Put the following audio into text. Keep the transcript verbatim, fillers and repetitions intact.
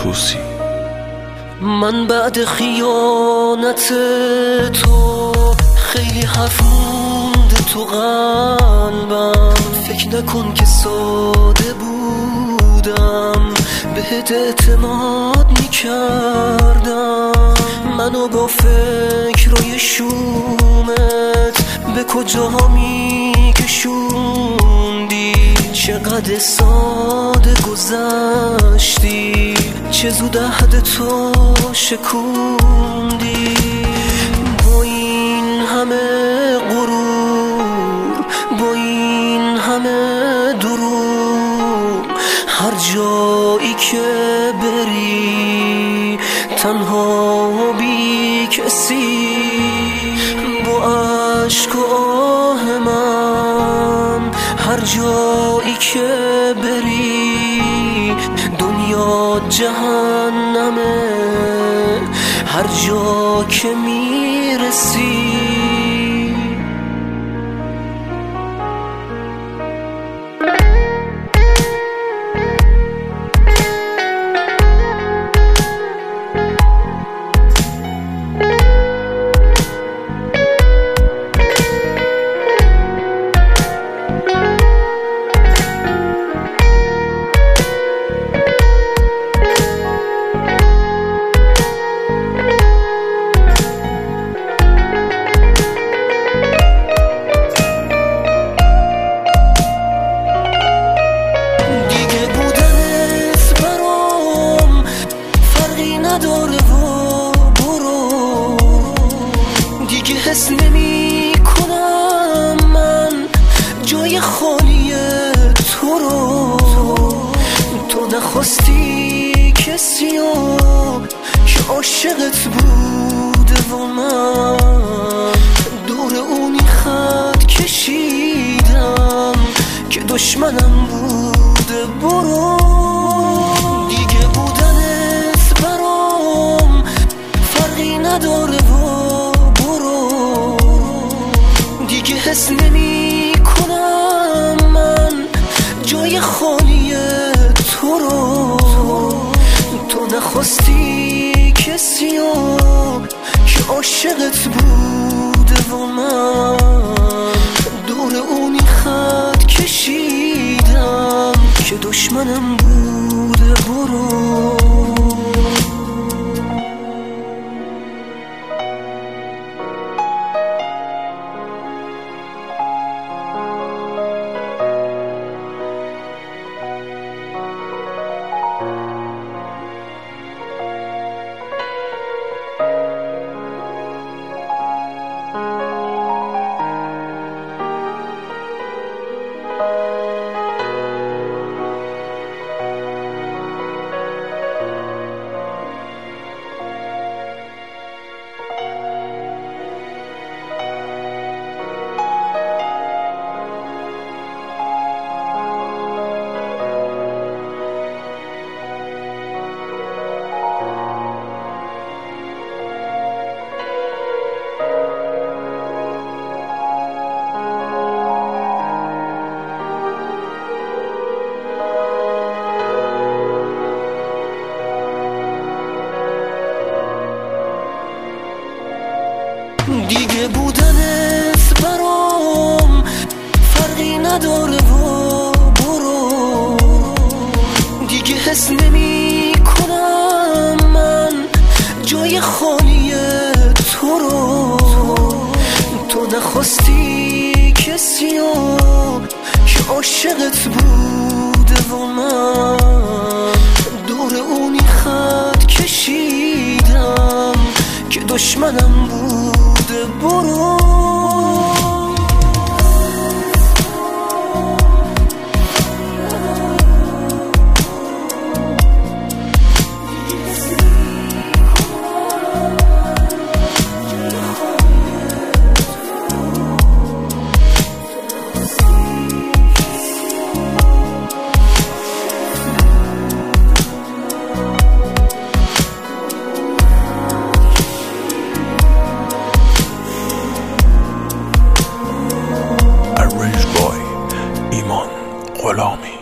توسی. من بعد خیانت تو خیلی حرف مونده تو قلبم. فکر نکن که ساده بودم، بهت اعتماد میکردم. منو با فکرای شومت به کجا میکشوندی. چقدر ساده گذشتی، چه زود عهد تو شکوندی. با این همه غرور، با این همه دروغ، هر جایی که بری تنها و بی کسی. با عشق و آه من هر جایی که بری دنیا جهنمه. هر جا که میرسی نداره و برو. دیگه حس نمی کنم من جای خالی تو رو. تو نخواستی کسی رو که عاشقت بوده و من دور اونی خط کشیدم که دشمنم بوده. برو نداره و برو. دیگه حس نمی کنم من جای خالی تو رو. تو نخواستی کسی رو که عاشقت بوده و من دور اونی خط کشیدم که دشمنم بوده. برو دیگه بودنت برام فرقی نداره و برو. دیگه حس نمی کنم من جای خالی تو رو. تو نخواستی کسی رو که عاشقت بوده و من دور اونی خط کشیدم که دشمنم بوده. برو غلامی.